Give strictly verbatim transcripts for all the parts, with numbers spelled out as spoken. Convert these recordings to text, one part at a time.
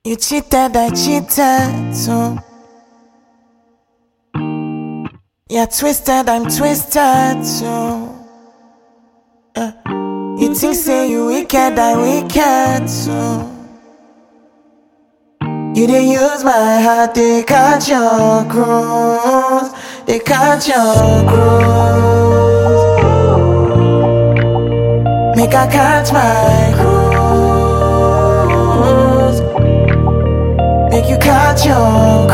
You cheated, I cheated too. You're twisted, I'm twisted too. Uh, you think say you wicked, I wicked too. You dey use my heart, they catch your cruise, they catch your cruise. Make I catch my cruise, make you catch your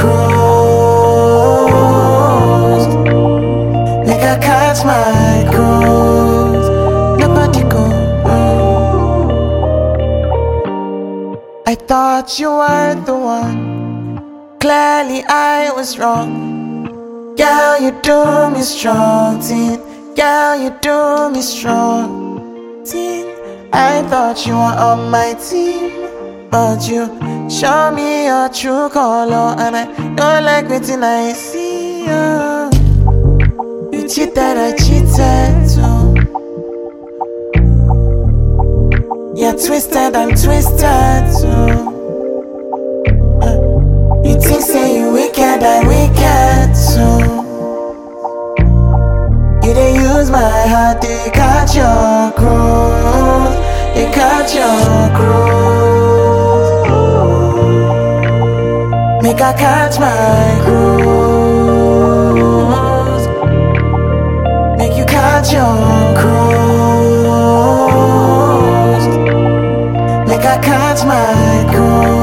cruise, make I catch my cruise. Nobody go. I thought you were the one. Clearly I was wrong. Girl, you do me strong, teen. Girl, you do me strong, teen. I thought you were on my team, but you show me your true color, and I don't like waiting I see you. You cheated, I cheated too. You're twisted, I'm twisted too. Uh, you think say you wicked, I wicked too. You dey use my heart, they catch your cruise, they catch your cruise. Make I catch my cruise, make you catch your cruise. Make I catch my cruise.